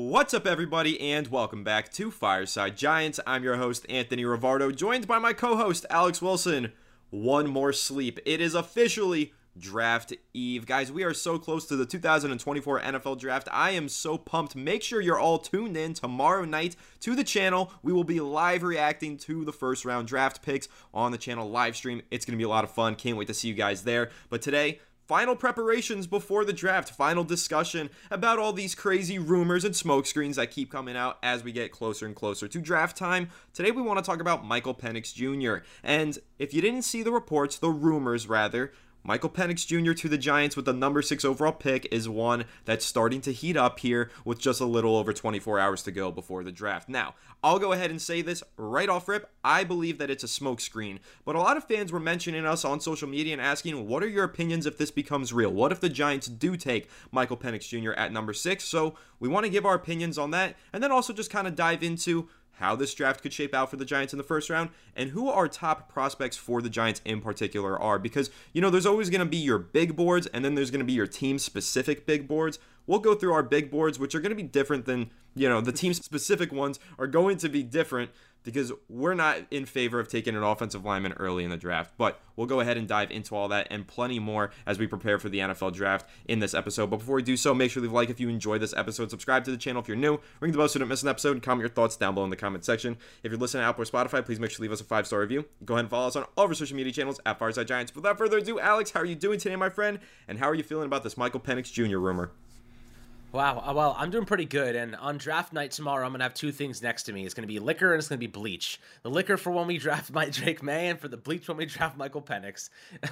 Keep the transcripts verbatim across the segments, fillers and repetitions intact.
What's up, everybody, and welcome back to Fireside Giants. I'm your host, Anthony Rivardo, joined by my co-host, Alex Wilson. One more sleep. It is officially Draft Eve. Guys, we are so close to the two thousand twenty-four N F L Draft. I am so pumped. Make sure you're all tuned in tomorrow night to the channel. We will be live reacting to the first round draft picks on the channel live stream. It's going to be a lot of fun. Can't wait to see you guys there. But today, final preparations before the draft, final discussion about all these crazy rumors and smokescreens that keep coming out as we get closer and closer to draft time. Today we want to talk about Michael Penix Junior And if you didn't see the reports, the rumors rather, Michael Penix Junior to the Giants with the number six overall pick is one that's starting to heat up here with just a little over twenty-four hours to go before the draft. Now, I'll go ahead and say this right off rip. I believe that it's a smokescreen, but a lot of fans were mentioning us on social media and asking, what are your opinions if this becomes real? What if the Giants do take Michael Penix Junior at number six? So we want to give our opinions on that, and then also just kind of dive into how this draft could shape out for the Giants in the first round, and who our top prospects for the Giants in particular are. Because, you know, there's always going to be your big boards, and then there's going to be your team-specific big boards. We'll go through our big boards, which are going to be different than, you know, the team-specific ones are going to be different because we're not in favor of taking an offensive lineman early in the draft. But we'll go ahead and dive into all that and plenty more as we prepare for the N F L draft in this episode. But before we do so, make sure to leave a like if you enjoyed this episode. Subscribe to the channel if you're new. Ring the bell so you don't miss an episode, and comment your thoughts down below in the comment section. If you're listening to Apple or Spotify, please make sure to leave us a five-star review. Go ahead and follow us on all of our social media channels at Fireside Giants. Without further ado, Alex, how are you doing today, my friend? And how are you feeling about this Michael Penix Junior rumor? Wow, well, I'm doing pretty good, and on draft night tomorrow, I'm going to have two things next to me. It's going to be liquor, and it's going to be bleach. The liquor for when we draft my Drake May, and for the bleach when we draft Michael Penix.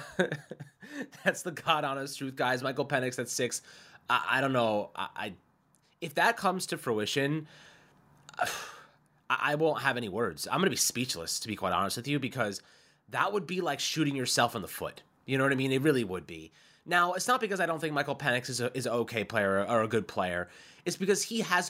That's the God-honest truth, guys. Michael Penix at six. I, I don't know. I, I If that comes to fruition, I, I won't have any words. I'm going to be speechless, to be quite honest with you, because that would be like shooting yourself in the foot. You know what I mean? It really would be. Now, it's not because I don't think Michael Penix is, a, is an okay player or a good player. It's because he has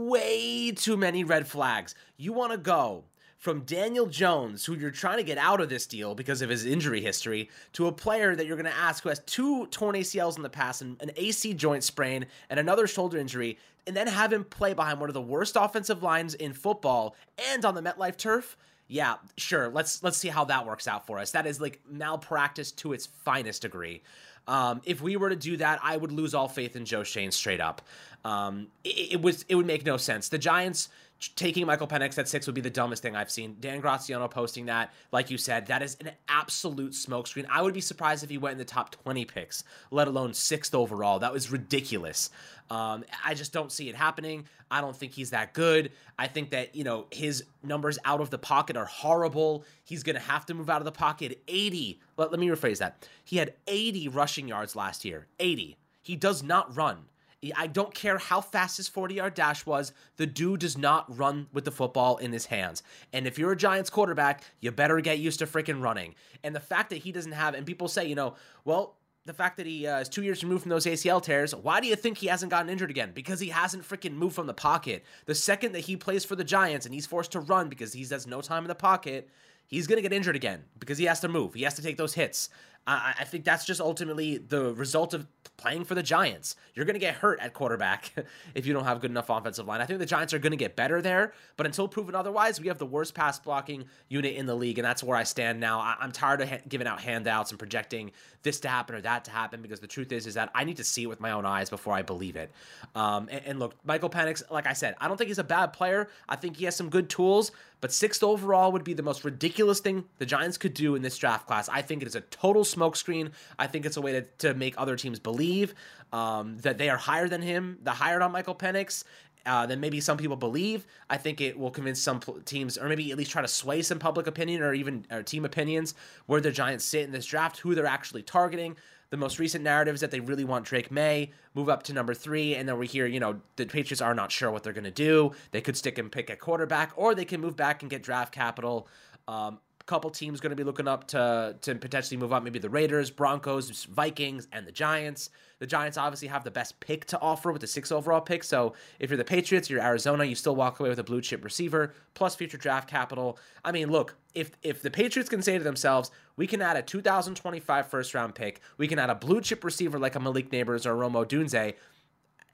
way too many red flags. You want to go from Daniel Jones, who you're trying to get out of this deal because of his injury history, to a player that you're going to ask who has two torn A C Ls in the past, and an A C joint sprain, and another shoulder injury, and then have him play behind one of the worst offensive lines in football and on the MetLife turf. Yeah, sure. Let's let's see how that works out for us. That is like malpractice to its finest degree. Um, if we were to do that, I would lose all faith in Joe Schoen straight up. Um, it, it was it would make no sense. The Giants taking Michael Penix at six would be the dumbest thing I've seen. Dan Graziano posting that, like you said, that is an absolute smokescreen. I would be surprised if he went in the top twenty picks, let alone sixth overall. That was ridiculous. Um, I just don't see it happening. I don't think he's that good. I think that, you know, his numbers out of the pocket are horrible. He's going to have to move out of the pocket. eighty. Let, let me rephrase that. He had eighty rushing yards last year. eighty. He does not run. I don't care how fast his forty-yard dash was. The dude does not run with the football in his hands. And if you're a Giants quarterback, you better get used to freaking running. And the fact that he doesn't have, and people say, you know, well, the fact that he uh, is two years removed from those A C L tears, why do you think he hasn't gotten injured again? Because he hasn't freaking moved from the pocket. The second that he plays for the Giants and he's forced to run because he has no time in the pocket, he's going to get injured again because he has to move. He has to take those hits. I, I think that's just ultimately the result of playing for the Giants. You're going to get hurt at quarterback if you don't have good enough offensive line. I think the Giants are going to get better there, but until proven otherwise, we have the worst pass blocking unit in the league, and that's where I stand now. I, I'm tired of ha- giving out handouts and projecting this to happen or that to happen, because the truth is is that I need to see it with my own eyes before I believe it. Um, and, and look, Michael Penix, like I said, I don't think he's a bad player. I think he has some good tools, but sixth overall would be the most ridiculous thing the Giants could do in this draft class. I think it is a total smokescreen. I think it's a way to, to make other teams believe um, that they are higher than him, the higher on Michael Penix, uh, than maybe some people believe. I think it will convince some teams, or maybe at least try to sway some public opinion or even or team opinions, where the Giants sit in this draft, who they're actually targeting. The most recent narrative is that they really want Drake May, move up to number three, and then we hear, you know, the Patriots are not sure what they're going to do. They could stick and pick at quarterback, or they can move back and get draft capital. Um, a couple teams going to be looking up to to potentially move up, maybe the Raiders, Broncos, Vikings, and the Giants. The Giants obviously have the best pick to offer with the sixth overall pick, so if you're the Patriots, you're Arizona, you still walk away with a blue chip receiver, plus future draft capital. I mean, look, if if the Patriots can say to themselves, we can add a two thousand twenty-five first-round pick, we can add a blue chip receiver like a Malik Neighbors or Rome Odunze,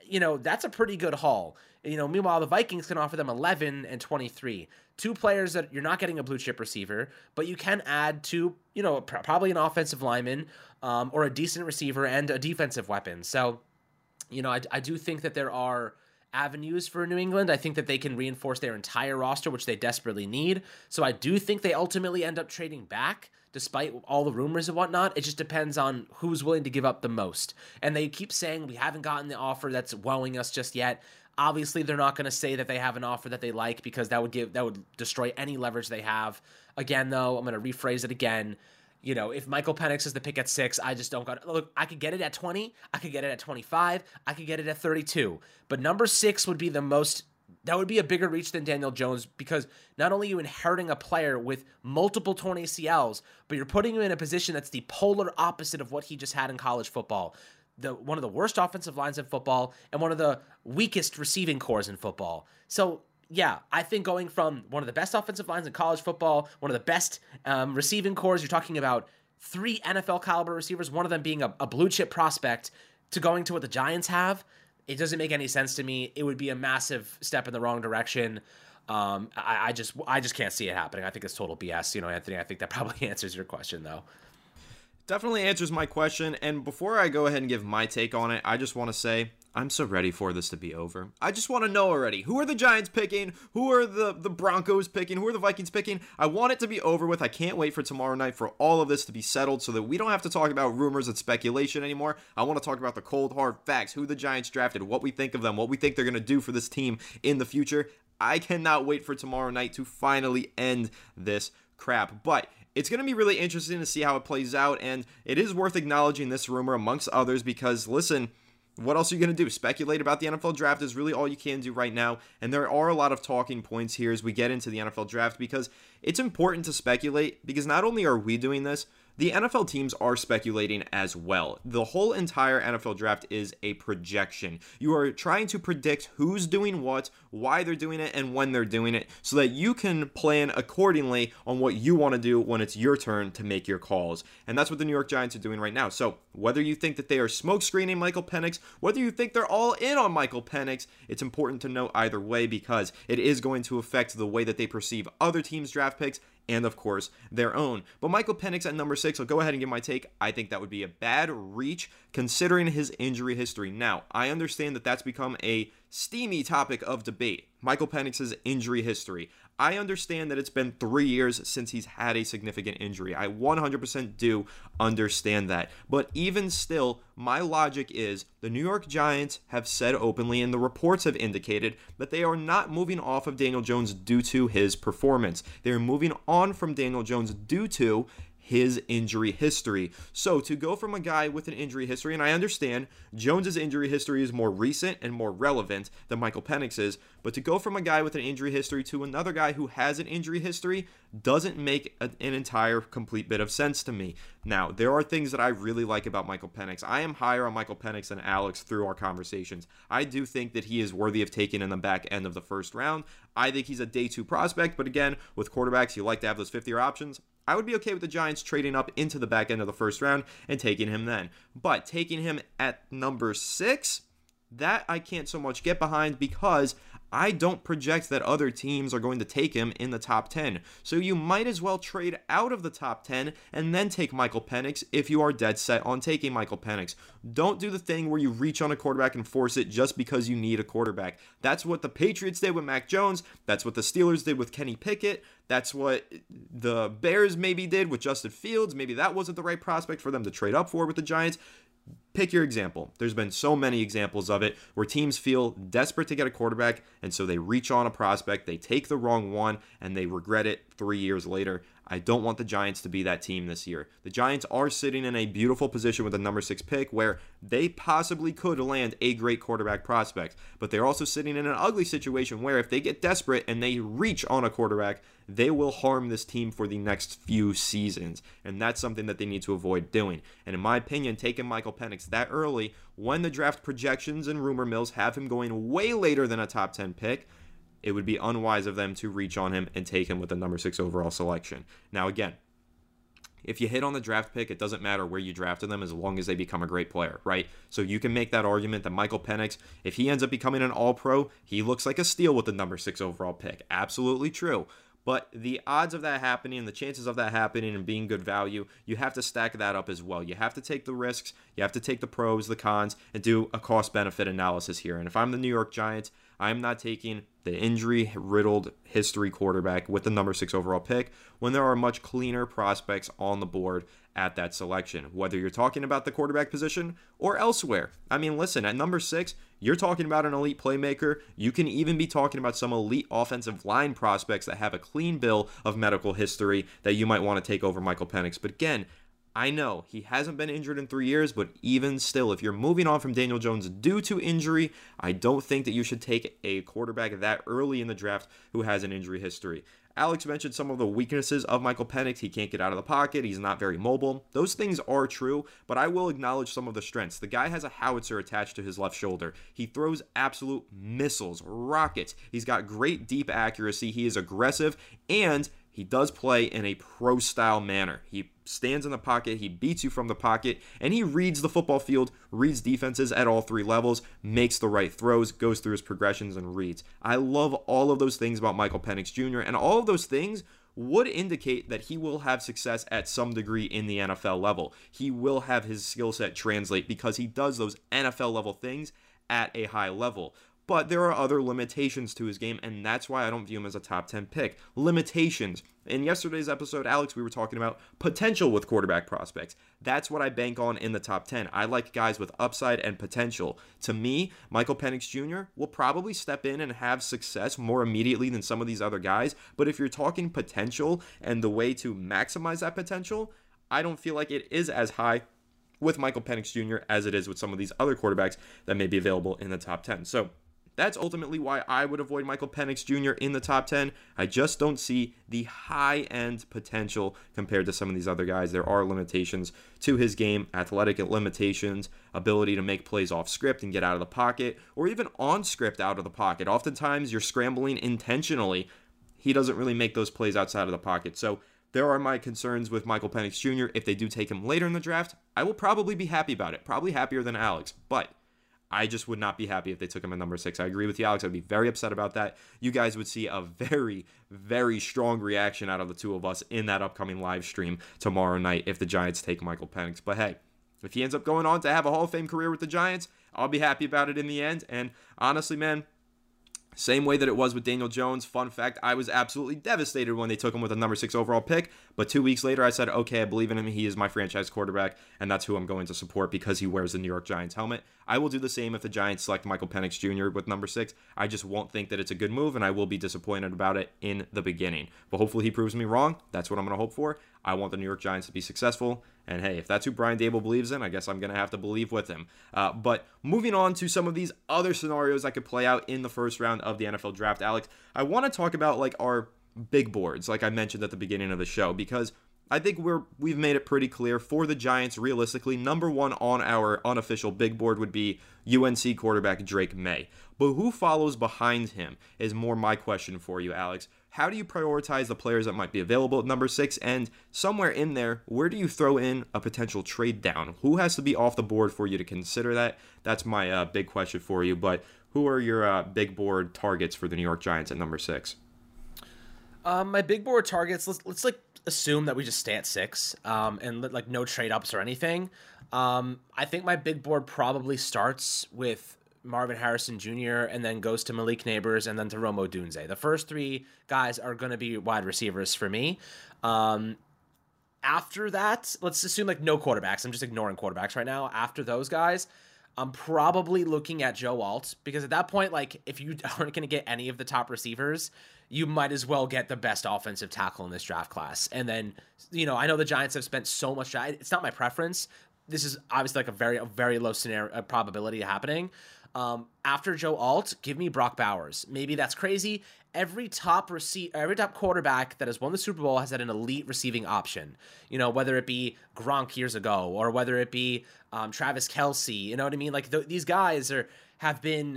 you know, that's a pretty good haul. You know, meanwhile, the Vikings can offer them eleven and twenty-three. Two players that you're not getting a blue chip receiver, but you can add to, you know, pr- probably an offensive lineman um, or a decent receiver and a defensive weapon. So, you know, I, I do think that there are avenues for New England. I think that they can reinforce their entire roster, which they desperately need. So I do think they ultimately end up trading back, despite all the rumors and whatnot. It just depends on who's willing to give up the most. And they keep saying we haven't gotten the offer that's wowing us just yet. Obviously, they're not going to say that they have an offer that they like, because that would give that would destroy any leverage they have. Again, though, I'm going to rephrase it again. You know, if Michael Penix is the pick at six, I just don't got look. I could get it at twenty. I could get it at twenty-five. I could get it at thirty-two. But number six would be the most. That would be a bigger reach than Daniel Jones, because not only are you inheriting a player with multiple torn A C Ls, but you're putting him in a position that's the polar opposite of what he just had in college football. The one of the worst offensive lines in football and one of the weakest receiving cores in football. So, yeah, I think going from one of the best offensive lines in college football, one of the best um, receiving cores, you're talking about three N F L caliber receivers, one of them being a, a blue chip prospect, to going to what the Giants have, it doesn't make any sense to me. It would be a massive step in the wrong direction. Um, I, I just I just can't see it happening. I think it's total B S. You know, Anthony, I think that probably answers your question, though. Definitely answers my question. And before I go ahead and give my take on it, I just want to say I'm so ready for this to be over. I just want to know already, who are the Giants picking? Who are the, the Broncos picking? Who are the Vikings picking? I want it to be over with. I can't wait for tomorrow night for all of this to be settled so that we don't have to talk about rumors and speculation anymore. I want to talk about the cold, hard facts, who the Giants drafted, what we think of them, what we think they're going to do for this team in the future. I cannot wait for tomorrow night to finally end this crap. But it's going to be really interesting to see how it plays out, and it is worth acknowledging this rumor amongst others because, listen, what else are you going to do? Speculate about the N F L draft is really all you can do right now, and there are a lot of talking points here as we get into the N F L draft because it's important to speculate because not only are we doing this, the N F L teams are speculating as well. The whole entire N F L draft is a projection. You are trying to predict who's doing what, why they're doing it, and when they're doing it so that you can plan accordingly on what you want to do when it's your turn to make your calls. And that's what the New York Giants are doing right now. So whether you think that they are smoke screening Michael Penix, whether you think they're all in on Michael Penix, it's important to know either way because it is going to affect the way that they perceive other teams' draft picks and, of course, their own. But Michael Penix at number six, I'll go ahead and give my take. I think that would be a bad reach considering his injury history. Now, I understand that that's become a steamy topic of debate. Michael Penix's injury history. I understand that it's been three years since he's had a significant injury. I one hundred percent do understand that. But even still, my logic is the New York Giants have said openly, and the reports have indicated, that they are not moving off of Daniel Jones due to his performance. They are moving on from Daniel Jones due to his injury history. So to go from a guy with an injury history, and I understand Jones's injury history is more recent and more relevant than Michael Penix's, but to go from a guy with an injury history to another guy who has an injury history doesn't make a, an entire complete bit of sense to me. Now, there are things that I really like about Michael Penix. I am higher on Michael Penix than Alex through our conversations. I do think that he is worthy of taking in the back end of the first round. I think he's a day two prospect, but again, with quarterbacks, you like to have those fifth-year options. I would be okay with the Giants trading up into the back end of the first round and taking him then. But taking him at number six, that I can't so much get behind because I don't project that other teams are going to take him in the top ten. So you might as well trade out of the top ten and then take Michael Penix if you are dead set on taking Michael Penix. Don't do the thing where you reach on a quarterback and force it just because you need a quarterback. That's what the Patriots did with Mac Jones. That's what the Steelers did with Kenny Pickett. That's what the Bears maybe did with Justin Fields. Maybe that wasn't the right prospect for them to trade up for with the Giants. Pick your example. There's been so many examples of it where teams feel desperate to get a quarterback, and so they reach on a prospect, they take the wrong one, and they regret it three years later. I don't want the Giants to be that team this year. The Giants are sitting in a beautiful position with the number six pick where they possibly could land a great quarterback prospect, but they're also sitting in an ugly situation where if they get desperate and they reach on a quarterback, they will harm this team for the next few seasons, and that's something that they need to avoid doing. And in my opinion, taking Michael Penix that early, when the draft projections and rumor mills have him going way later than a top ten pick, it would be unwise of them to reach on him and take him with the number six overall selection. Now again, if you hit on the draft pick, it doesn't matter where you drafted them as long as they become a great player, right? So you can make that argument that Michael Penix, if he ends up becoming an all-pro, he looks like a steal with the number six overall pick. Absolutely true. But the odds of that happening and the chances of that happening and being good value, you have to stack that up as well. You have to take the risks, you have to take the pros, the cons, and do a cost-benefit analysis here. And if I'm the New York Giants, I'm not taking the injury-riddled history quarterback with the number six overall pick when there are much cleaner prospects on the board at that selection, whether you're talking about the quarterback position or elsewhere. I mean, listen, at number six, you're talking about an elite playmaker. You can even be talking about some elite offensive line prospects that have a clean bill of medical history that you might want to take over Michael Penix. But again, I know he hasn't been injured in three years, but even still, if you're moving on from Daniel Jones due to injury, I don't think that you should take a quarterback that early in the draft who has an injury history. Alex mentioned some of the weaknesses of Michael Penix. He can't get out of the pocket. He's not very mobile. Those things are true, but I will acknowledge some of the strengths. The guy has a howitzer attached to his left shoulder. He throws absolute missiles, rockets. He's got great deep accuracy. He is aggressive, and he does play in a pro-style manner. He stands in the pocket, he beats you from the pocket, and he reads the football field, reads defenses at all three levels, makes the right throws, goes through his progressions, and reads. I love all of those things about Michael Penix Junior, and all of those things would indicate that he will have success at some degree in the N F L level. He will have his skill set translate because he does those N F L level things at a high level. But there are other limitations to his game, and that's why I don't view him as a top ten pick. Limitations. In yesterday's episode, Alex, we were talking about potential with quarterback prospects. That's what I bank on in the top ten. I like guys with upside and potential. To me, Michael Penix Junior will probably step in and have success more immediately than some of these other guys. But if you're talking potential and the way to maximize that potential, I don't feel like it is as high with Michael Penix Junior as it is with some of these other quarterbacks that may be available in the top ten. So that's ultimately why I would avoid Michael Penix Junior in the top ten. I just don't see the high-end potential compared to some of these other guys. There are limitations to his game, athletic limitations, ability to make plays off script and get out of the pocket, or even on script out of the pocket. Oftentimes, you're scrambling intentionally. He doesn't really make those plays outside of the pocket. So there are my concerns with Michael Penix Junior If they do take him later in the draft, I will probably be happy about it. Probably happier than Alex, but I just would not be happy if they took him at number six. I agree with you, Alex. I'd be very upset about that. You guys would see a very, very strong reaction out of the two of us in that upcoming live stream tomorrow night if the Giants take Michael Penix. But hey, if he ends up going on to have a Hall of Fame career with the Giants, I'll be happy about it in the end. And honestly, man, same way that it was with Daniel Jones. Fun fact, I was absolutely devastated when they took him with a number six overall pick. But two weeks later, I said, okay, I believe in him. He is my franchise quarterback, and that's who I'm going to support because he wears the New York Giants helmet. I will do the same if the Giants select Michael Penix Junior with number six. I just won't think that it's a good move, and I will be disappointed about it in the beginning. But hopefully he proves me wrong. That's what I'm going to hope for. I want the New York Giants to be successful. And hey, if that's who Brian Daboll believes in, I guess I'm going to have to believe with him. Uh, but moving on to some of these other scenarios that could play out in the first round of the N F L draft, Alex, I want to talk about like our big boards, like I mentioned at the beginning of the show, because I think we're we've made it pretty clear for the Giants. Realistically, number one on our unofficial big board would be U N C quarterback Drake May. But who follows behind him is more my question for you, Alex. How do you prioritize the players that might be available at number six? And somewhere in there, where do you throw in a potential trade down? Who has to be off the board for you to consider that? That's my uh, big question for you. But who are your uh, big board targets for the New York Giants at number six? Um, my big board targets, let's, let's like assume that we just stay at six um, and like no trade ups or anything. Um, I think my big board probably starts with Marvin Harrison Junior and then goes to Malik Neighbors and then to Rome Odunze. The first three guys are going to be wide receivers for me. Um, after that, let's assume like no quarterbacks. I'm just ignoring quarterbacks right now. After those guys, I'm probably looking at Joe Alt because at that point, like if you aren't going to get any of the top receivers, you might as well get the best offensive tackle in this draft class. And then, you know, I know the Giants have spent so much. It's not my preference. This is obviously like a very, a very low scenario a probability of happening. Um, after Joe Alt, give me Brock Bowers. Maybe that's crazy. Every top receive, every top quarterback that has won the Super Bowl has had an elite receiving option. You know, whether it be Gronk years ago or whether it be um, Travis Kelce. You know what I mean? Like th- these guys are have been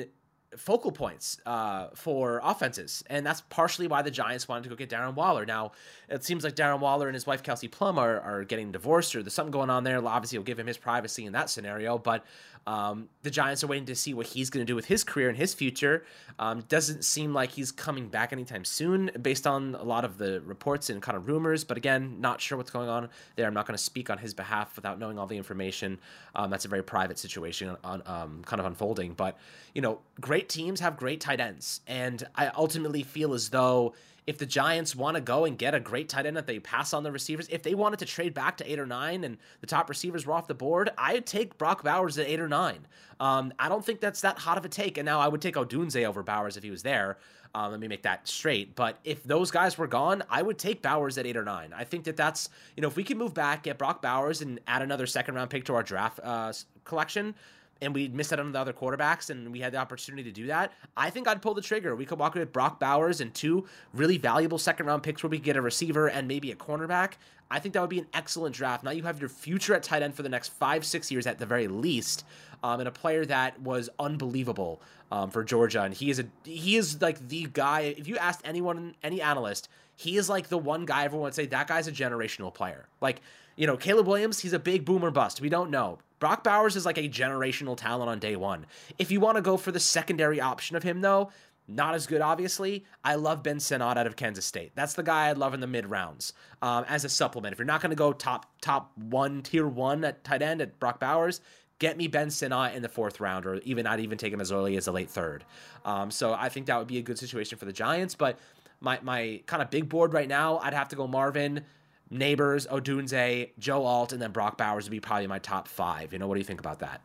focal points uh, for offenses, and that's partially why the Giants wanted to go get Darren Waller. Now, it seems like Darren Waller and his wife Kelsey Plum are, are getting divorced, or there's something going on there. Obviously, it'll give him his privacy in that scenario, but um, the Giants are waiting to see what he's going to do with his career and his future. Um, doesn't seem like he's coming back anytime soon, based on a lot of the reports and kind of rumors, but again, not sure what's going on there. I'm not going to speak on his behalf without knowing all the information. Um, that's a very private situation on um, kind of unfolding, but you know, great teams have great tight ends, and I ultimately feel as though if the Giants want to go and get a great tight end that they pass on the receivers, if they wanted to trade back to eight or nine and the top receivers were off the board, I'd take Brock Bowers at eight or nine. Um, I don't think that's that hot of a take, and now I would take Odunze over Bowers if he was there. Um, let me make that straight. But if those guys were gone, I would take Bowers at eight or nine. I think that that's, you know, if we can move back, get Brock Bowers, and add another second round pick to our draft uh, collection, and we missed out on the other quarterbacks, and we had the opportunity to do that, I think I'd pull the trigger. We could walk away with Brock Bowers and two really valuable second-round picks where we could get a receiver and maybe a cornerback. I think that would be an excellent draft. Now you have your future at tight end for the next five, six years at the very least, um, and a player that was unbelievable um, for Georgia. And he is a he is like the guy. If you asked anyone, any analyst, he is like the one guy everyone would say that guy's a generational player. Like, you know, Caleb Williams, he's a big boomer bust. We don't know. Brock Bowers is like a generational talent on day one. If you want to go for the secondary option of him, though, not as good, obviously. I love Ben Sinnott out of Kansas State. That's the guy I'd love in the mid rounds um, as a supplement. If you're not going to go top top one, tier one at tight end at Brock Bowers, get me Ben Sinnott in the fourth round, or even I'd even take him as early as the late third. Um, so I think that would be a good situation for the Giants. But my my kind of big board right now, I'd have to go Marvin, Neighbors, Odunze, Joe Alt, and then Brock Bowers would be probably my top five. You know, what do you think about that?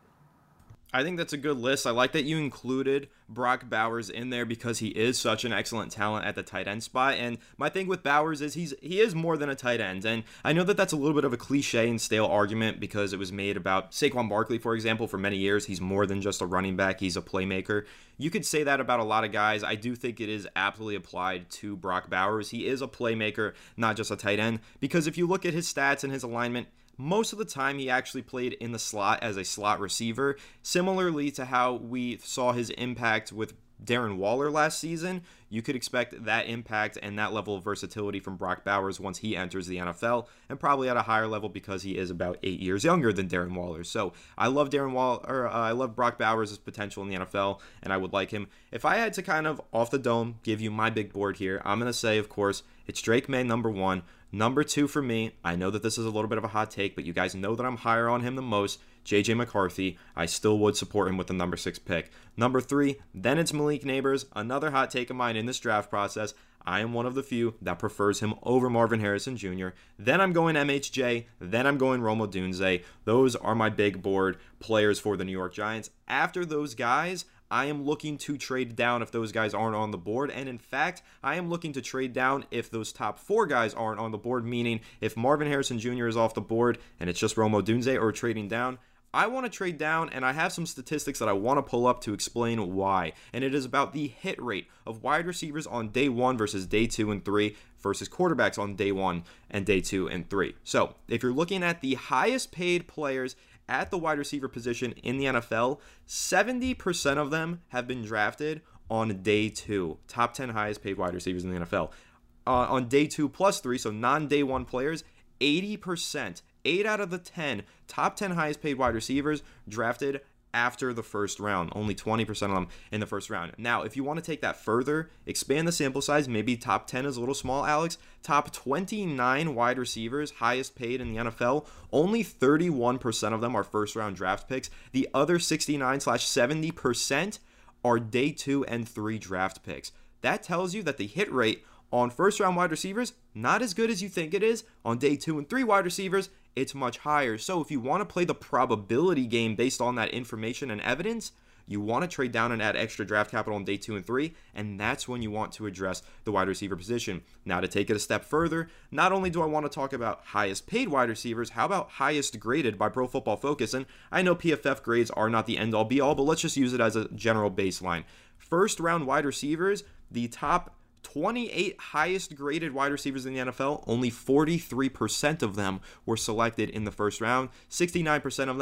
I think that's a good list. I like that you included Brock Bowers in there because he is such an excellent talent at the tight end spot. And my thing with Bowers is he's he is more than a tight end. And I know that that's a little bit of a cliche and stale argument because it was made about Saquon Barkley, for example, for many years. He's more than just a running back. He's a playmaker. You could say that about a lot of guys. I do think it is aptly applied to Brock Bowers. He is a playmaker, not just a tight end. Because if you look at his stats and his alignment, most of the time he actually played in the slot as a slot receiver, similarly to how we saw his impact with Darren Waller last season. You could expect that impact and that level of versatility from Brock Bowers once he enters the N F L, and probably at a higher level because he is about eight years younger than Darren Waller. So I love Darren Waller, or, uh, I love Brock Bowers' potential in the N F L, and I would like him. If I had to kind of off the dome give you my big board here, I'm going to say, of course, it's Drake May number one. Number two for me, I know that this is a little bit of a hot take, but you guys know that I'm higher on him the most, J J McCarthy. I still would support him with the number six pick. Number three, then it's Malik Neighbors, another hot take of mine in this draft process. I am one of the few that prefers him over Marvin Harrison Junior Then I'm going M H J. Then I'm going Rome Odunze. Those are my big board players for the New York Giants. After those guys, I am looking to trade down if those guys aren't on the board. And in fact, I am looking to trade down if those top four guys aren't on the board, meaning if Marvin Harrison Junior is off the board and it's just Rome Odunze or trading down, I want to trade down, and I have some statistics that I want to pull up to explain why. And it is about the hit rate of wide receivers on day one versus day two and three versus quarterbacks on day one and day two and three. So if you're looking at the highest paid players at the wide receiver position in the N F L, seventy percent of them have been drafted on day two. Top ten highest paid wide receivers in the N F L. Uh, on day two plus three, so non-day one players, eighty percent, eight out of the ten top ten highest paid wide receivers drafted after the first round. Only twenty percent of them in the first round. Now, if you want to take that further, expand the sample size, maybe top ten is a little small, Alex. Top twenty-nine wide receivers, highest paid in the N F L, only thirty-one percent of them are first-round draft picks. The other sixty-nine slash seventy percent are day two and three draft picks. That tells you that the hit rate on first-round wide receivers, not as good as you think it is. On day two and three wide receivers, it's much higher. So if you want to play the probability game based on that information and evidence, you want to trade down and add extra draft capital on day two and three, and that's when you want to address the wide receiver position. Now, to take it a step further, not only do I want to talk about highest paid wide receivers, how about highest graded by Pro Football Focus? And I know P F F grades are not the end-all be-all, but let's just use it as a general baseline. First round wide receivers, the top twenty-eight highest graded wide receivers in the N F L, only forty-three percent of them were selected in the first round. sixty-nine percent of them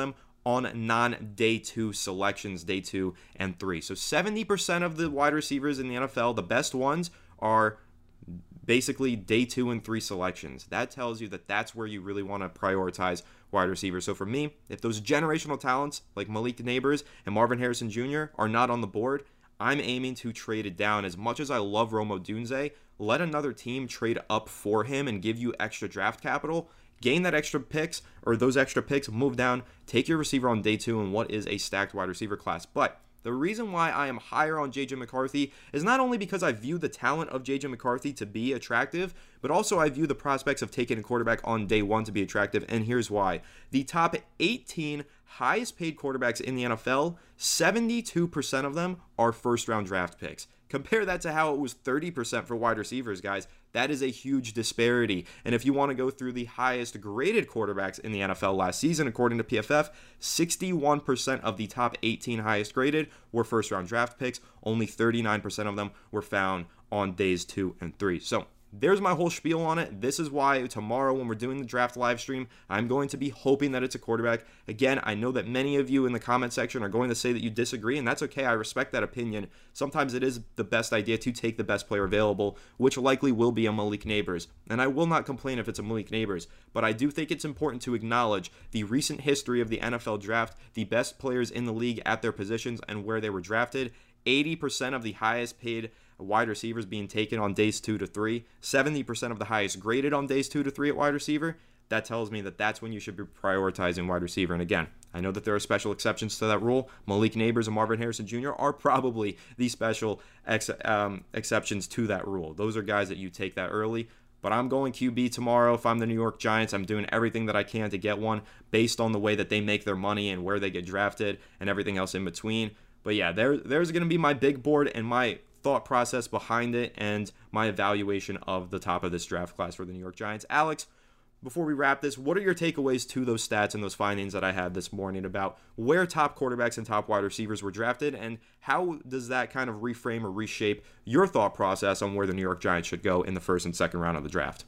on non-day two selections, day two and three. So seventy percent of the wide receivers in the N F L, the best ones, are basically day two and three selections. That tells you that that's where you really want to prioritize wide receivers. So for me, if those generational talents like Malik Nabers and Marvin Harrison Junior are not on the board, I'm aiming to trade it down. As much as I love Rome Odunze, let another team trade up for him and give you extra draft capital. Gain that extra picks, or those extra picks, move down, take your receiver on day two in what is a stacked wide receiver class. But the reason why I am higher on J J McCarthy is not only because I view the talent of J J McCarthy to be attractive, but also I view the prospects of taking a quarterback on day one to be attractive, and here's why. The top eighteen highest paid quarterbacks in the N F L, seventy-two percent of them are first round draft picks. Compare that to how it was thirty percent for wide receivers, guys. That is a huge disparity. And if you want to go through the highest graded quarterbacks in the N F L last season, according to P F F, sixty-one percent of the top eighteen highest graded were first round draft picks. Only thirty-nine percent of them were found on days two and three. So there's my whole spiel on it. This is why tomorrow when we're doing the draft live stream, I'm going to be hoping that it's a quarterback. Again, I know that many of you in the comment section are going to say that you disagree, and that's okay. I respect that opinion. Sometimes it is the best idea to take the best player available, which likely will be a Malik Nabers. And I will not complain if it's a Malik Nabers, but I do think it's important to acknowledge the recent history of the N F L draft, the best players in the league at their positions and where they were drafted. eighty percent of the highest paid wide receivers being taken on days two to three, seventy percent of the highest graded on days two to three at wide receiver. That tells me that that's when you should be prioritizing wide receiver. And again, I know that there are special exceptions to that rule. Malik Nabers and Marvin Harrison Junior are probably the special ex- um, exceptions to that rule. Those are guys that you take that early. But I'm going Q B tomorrow. If I'm the New York Giants, I'm doing everything that I can to get one based on the way that they make their money and where they get drafted and everything else in between. But yeah, there, there's going to be my big board and my thought process behind it and my evaluation of the top of this draft class for the New York Giants. Alex, before we wrap this, what are your takeaways to those stats and those findings that I had this morning about where top quarterbacks and top wide receivers were drafted, and how does that kind of reframe or reshape your thought process on where the New York Giants should go in the first and second round of the draft?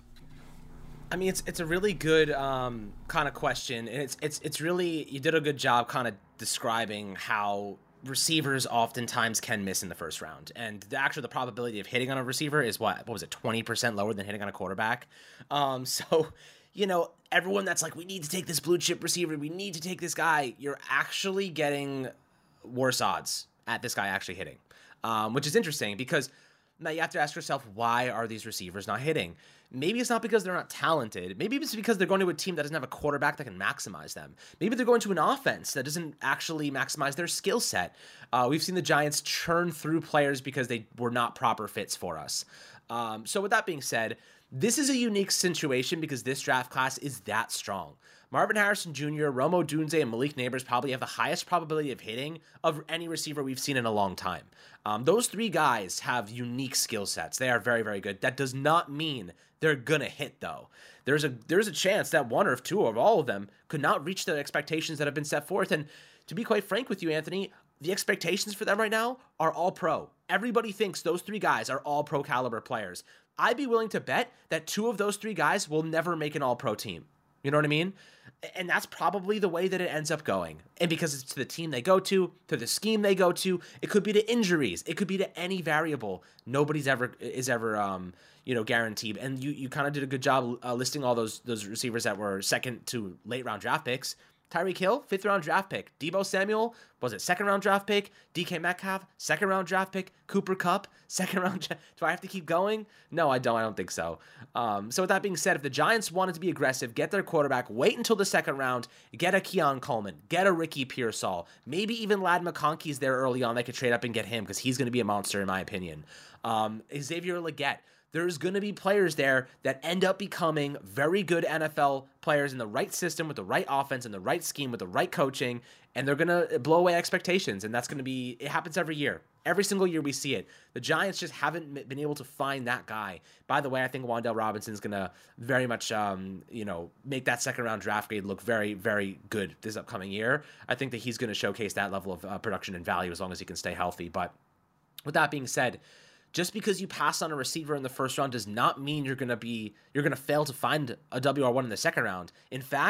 I mean, it's it's a really good um, kind of question, and it's it's it's really, you did a good job kind of describing how receivers oftentimes can miss in the first round, and the, actually the probability of hitting on a receiver is what what was it twenty percent lower than hitting on a quarterback. Um, so, you know, everyone that's like, we need to take this blue chip receiver, we need to take this guy, you're actually getting worse odds at this guy actually hitting, um, which is interesting because now you have to ask yourself, why are these receivers not hitting? Maybe it's not because they're not talented. Maybe it's because they're going to a team that doesn't have a quarterback that can maximize them. Maybe they're going to an offense that doesn't actually maximize their skill set. Uh, we've seen the Giants churn through players because they were not proper fits for us. Um, so with that being said, this is a unique situation because this draft class is that strong. Marvin Harrison Junior, Rome Odunze, and Malik Nabers probably have the highest probability of hitting of any receiver we've seen in a long time. Um, those three guys have unique skill sets. They are very, very good. That does not mean they're going to hit, though. There's a there's a chance that one or two or all of them could not reach the expectations that have been set forth. And to be quite frank with you, Anthony, the expectations for them right now are all pro. Everybody thinks those three guys are all pro caliber players. I'd be willing to bet that two of those three guys will never make an all pro team. You know what I mean? And that's probably the way that it ends up going. And because it's to the team they go to, to the scheme they go to, it could be to injuries. It could be to any variable. Nobody's ever is ever um, you know, guaranteed. And you you kind of did a good job uh, listing all those those receivers that were second to late round draft picks. Tyreek Hill, fifth round draft pick. Deebo Samuel, was it second round draft pick? D K Metcalf, second round draft pick. Cooper Kupp, second round. Do I have to keep going? No, I don't. I don't think so. Um, so with that being said, if the Giants wanted to be aggressive, get their quarterback, wait until the second round, get a Keon Coleman, get a Ricky Pearsall, maybe even Ladd McConkey's there early on. They could trade up and get him because he's going to be a monster in my opinion. Um, Xavier Legette. There's going to be players there that end up becoming very good N F L players in the right system, with the right offense and the right scheme, with the right coaching, and they're going to blow away expectations, and that's going to be, it happens every year. Every single year we see it. The Giants just haven't been able to find that guy. By the way, I think Wan'Dale Robinson's going to very much, um, you know, make that second-round draft grade look very, very good this upcoming year. I think that he's going to showcase that level of uh, production and value as long as he can stay healthy. But with that being said, just because you pass on a receiver in the first round does not mean you're going to be you're going to fail to find a W R one in the second round. In fact,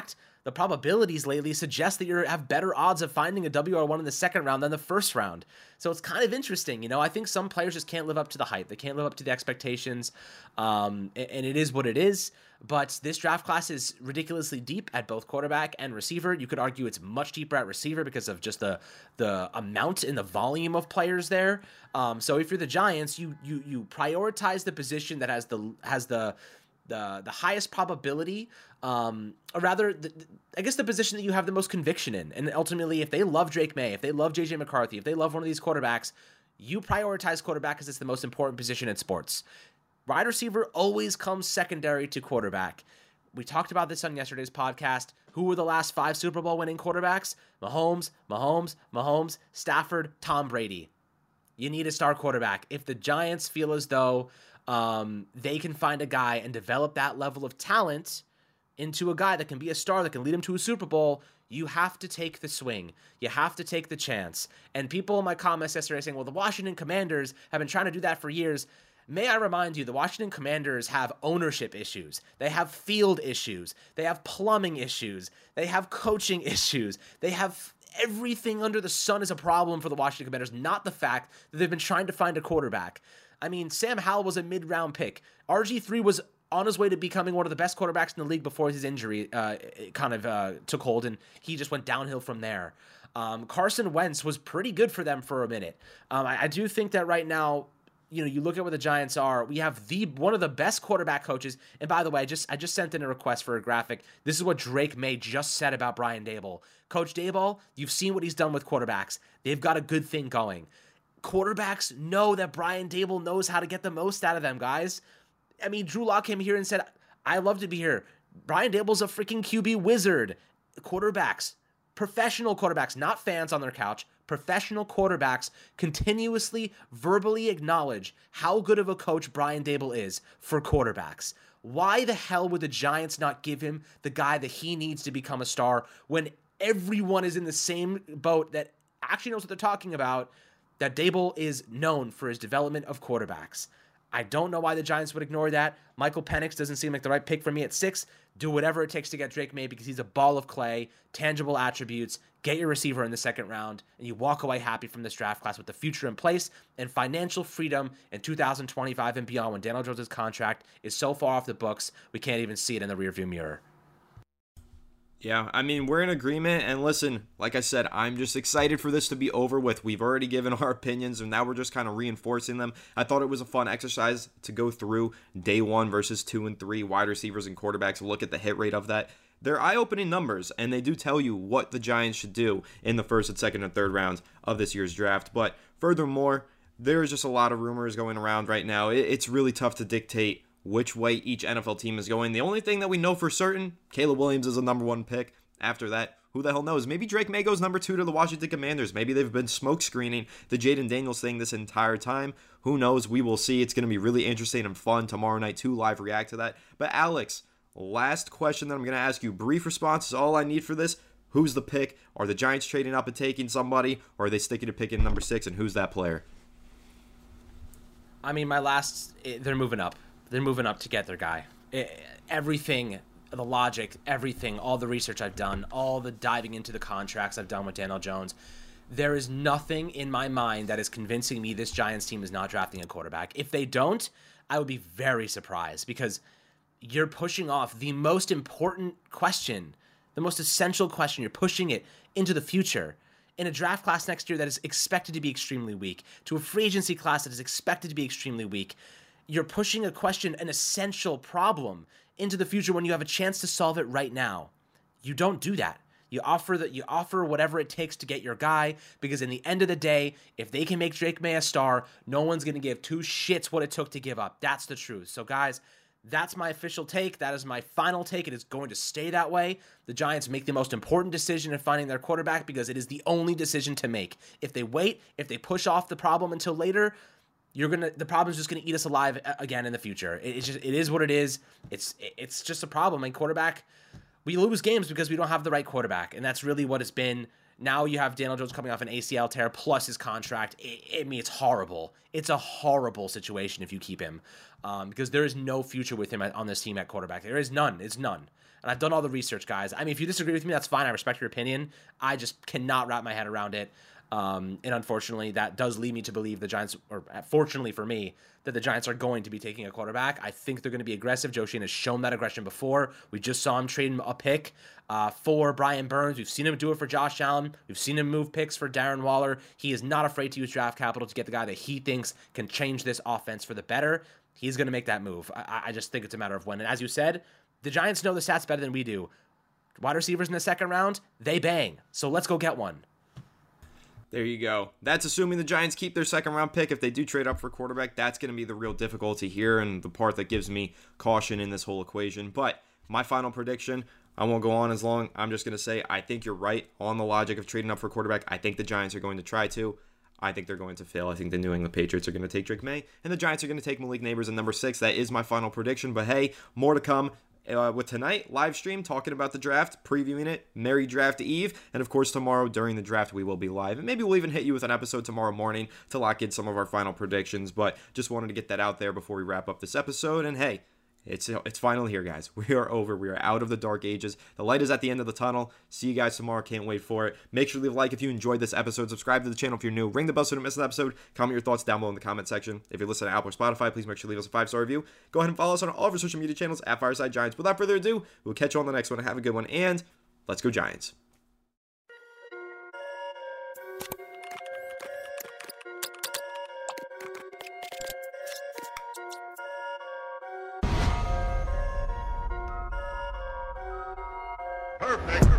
the probabilities lately suggest that you have better odds of finding a W R one in the second round than the first round. So it's kind of interesting. You know, I think some players just can't live up to the hype. They can't live up to the expectations. Um, and it is what it is. But this draft class is ridiculously deep at both quarterback and receiver. You could argue it's much deeper at receiver because of just the the amount and the volume of players there. Um, so if you're the Giants, you you you prioritize the position that has the has the the the highest probability, um, or rather, the, the, I guess the position that you have the most conviction in. And ultimately, if they love Drake May, if they love J J McCarthy, if they love one of these quarterbacks, you prioritize quarterback because it's the most important position in sports. Wide receiver always comes secondary to quarterback. We talked about this on yesterday's podcast. Who were the last five Super Bowl winning quarterbacks? Mahomes, Mahomes, Mahomes, Stafford, Tom Brady. You need a star quarterback. If the Giants feel as though um, they can find a guy and develop that level of talent into a guy that can be a star, that can lead him to a Super Bowl, you have to take the swing. You have to take the chance. And people in my comments yesterday saying, well, the Washington Commanders have been trying to do that for years. May I remind you, the Washington Commanders have ownership issues. They have field issues. They have plumbing issues. They have coaching issues. They have everything under the sun is a problem for the Washington Commanders, not the fact that they've been trying to find a quarterback. I mean, Sam Howell was a mid-round pick. R G three was on his way to becoming one of the best quarterbacks in the league before his injury uh, kind of uh, took hold, and he just went downhill from there. Um, Carson Wentz was pretty good for them for a minute. Um, I, I do think that right now, you know, you look at what the Giants are. We have the one of the best quarterback coaches. And by the way, I just I just sent in a request for a graphic. This is what Drake May just said about Brian Daboll. Coach Daboll, you've seen what he's done with quarterbacks. They've got a good thing going. Quarterbacks know that Brian Daboll knows how to get the most out of them, guys. I mean, Drew Lock came here and said, I love to be here. Brian Daboll's a freaking Q B wizard. Quarterbacks, professional quarterbacks, not fans on their couch, professional quarterbacks continuously verbally acknowledge how good of a coach Brian Daboll is for quarterbacks. Why the hell would the Giants not give him the guy that he needs to become a star when everyone is in the same boat that actually knows what they're talking about, that Daboll is known for his development of quarterbacks? I don't know why the Giants would ignore that. Michael Penix doesn't seem like the right pick for me at six. Do whatever it takes to get Drake May because he's a ball of clay, tangible attributes. Get your receiver in the second round, and you walk away happy from this draft class with the future in place and financial freedom in two thousand twenty-five and beyond when Daniel Jones' contract is so far off the books, we can't even see it in the rearview mirror. Yeah, I mean, we're in agreement, and listen, like I said, I'm just excited for this to be over with. We've already given our opinions, and now we're just kind of reinforcing them. I thought it was a fun exercise to go through day one versus two and three wide receivers and quarterbacks, look at the hit rate of that. They're eye-opening numbers, and they do tell you what the Giants should do in the first and second and third rounds of this year's draft. But furthermore, there's just a lot of rumors going around right now. It's really tough to dictate which way each N F L team is going. The only thing that we know for certain, Caleb Williams is a number one pick. After that, who the hell knows? Maybe Drake May goes number two to the Washington Commanders. Maybe they've been smoke screening the Jaden Daniels thing this entire time. Who knows? We will see. It's going to be really interesting and fun tomorrow night to live react to that. But Alex, last question that I'm going to ask you. Brief response is all I need for this. Who's the pick? Are the Giants trading up and taking somebody, or are they sticking to picking number six, and who's that player? I mean, my last, they're moving up. They're moving up to get their guy. Everything, the logic, everything, all the research I've done, all the diving into the contracts I've done with Daniel Jones, there is nothing in my mind that is convincing me this Giants team is not drafting a quarterback. If they don't, I would be very surprised because you're pushing off the most important question, the most essential question. You're pushing it into the future in a draft class next year that is expected to be extremely weak, to a free agency class that is expected to be extremely weak. You're pushing a question, an essential problem, into the future when you have a chance to solve it right now. You don't do that. You offer that. You offer whatever it takes to get your guy, because in the end of the day, if they can make Drake May a star, no one's going to give two shits what it took to give up. That's the truth. So guys, that's my official take. That is my final take. It is going to stay that way. The Giants make the most important decision in finding their quarterback because it is the only decision to make. If they wait, if they push off the problem until later, You're gonna. The problem's just gonna eat us alive again in the future. It, it's just. It is what it is. It's. It's just a problem. And quarterback, we lose games because we don't have the right quarterback, and that's really what it's been. Now you have Daniel Jones coming off an A C L tear plus his contract. I, I mean, it's horrible. It's a horrible situation if you keep him um, because there is no future with him at, on this team at quarterback. There is none. It's none. And I've done all the research, guys. I mean, if you disagree with me, that's fine. I respect your opinion. I just cannot wrap my head around it. Um, and unfortunately, that does lead me to believe the Giants, or fortunately for me, that the Giants are going to be taking a quarterback. I think they're going to be aggressive. Joe Schoen has shown that aggression before. We just saw him trade a pick uh, for Brian Burns. We've seen him do it for Josh Allen. We've seen him move picks for Darren Waller. He is not afraid to use draft capital to get the guy that he thinks can change this offense for the better. He's going to make that move. I, I just think it's a matter of when. And as you said, the Giants know the stats better than we do. Wide receivers in the second round, they bang. So let's go get one. There you go. That's assuming the Giants keep their second round pick. If they do trade up for quarterback, that's going to be the real difficulty here and the part that gives me caution in this whole equation. But my final prediction, I won't go on as long. I'm just going to say I think you're right on the logic of trading up for quarterback. I think the Giants are going to try to. I think they're going to fail. I think the New England Patriots are going to take Drake May, and the Giants are going to take Malik Nabers at number six. That is my final prediction. But hey, more to come. Uh, with tonight, live stream, talking about the draft, previewing it, Merry Draft Eve, and of course tomorrow during the draft we will be live, and maybe we'll even hit you with an episode tomorrow morning to lock in some of our final predictions, but just wanted to get that out there before we wrap up this episode, and hey, It's it's finally here, guys. We are over. We are out of the dark ages. The light is at the end of the tunnel. See you guys tomorrow. Can't wait for it. Make sure to leave a like if you enjoyed this episode. Subscribe to the channel if you're new. Ring the bell so you don't miss an episode. Comment your thoughts down below in the comment section. If you're listening to Apple or Spotify, please make sure to leave us a five-star review. Go ahead and follow us on all of our social media channels at Fireside Giants. Without further ado, we'll catch you on the next one. Have a good one, and let's go Giants. Perfect.